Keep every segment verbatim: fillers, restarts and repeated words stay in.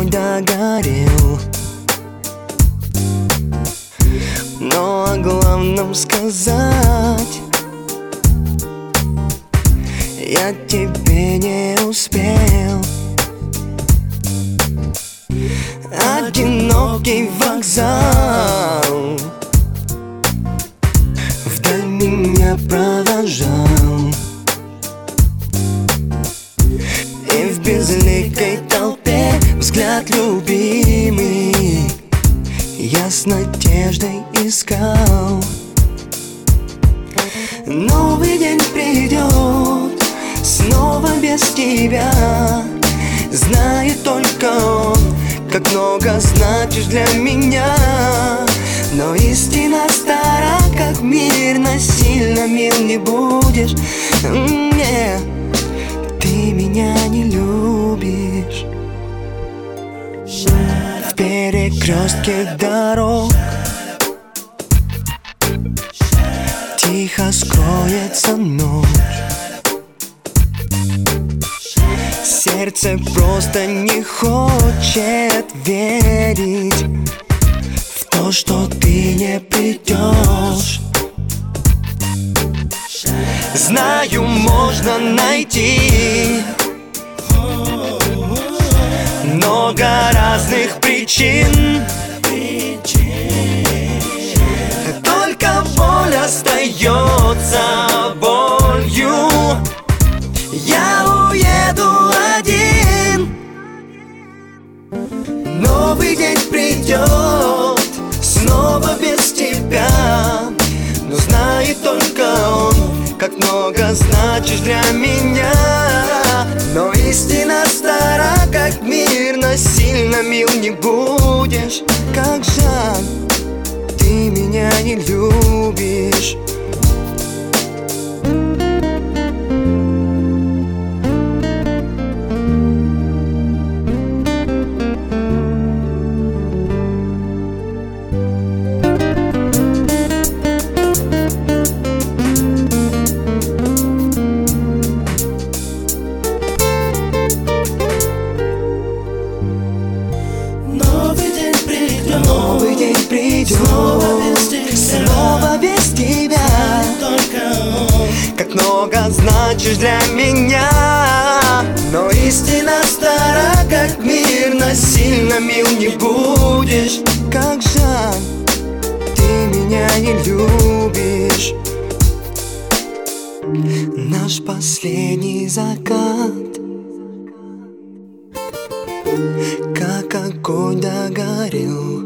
огонь догорел. Но о главном сказать я тебе не успел. Одинокий вокзал вдаль меня провожал, и в безликой толпе взгляд любимый я с надеждой искал. Новый день придет снова без тебя, знает только он, как много значишь для меня. Но истина стара, как мир, насильно мил не будешь. Нет, ты меня не любишь. В перекрестке дорог тихо скроется ночь. Сердце просто не хочет верить в то, что ты не придешь. Знаю, можно найти много разных причин, только боль остается болью. Я уеду один. Новый день придет снова без тебя, но знает только он, как много значишь для меня. Но истина стара, как мир, насильно мил не будешь. Как жаль, ты меня не любишь. Новый день придет снова без тебя, снова без тебя. Как много значишь для меня. Но истина стара, как мир, насильно мил не будешь. Как жаль, ты меня не любишь. Наш последний закат как огонь догорел.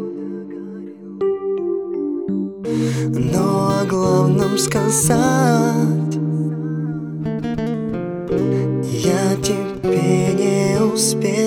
Но о главном сказать я тебе не успел.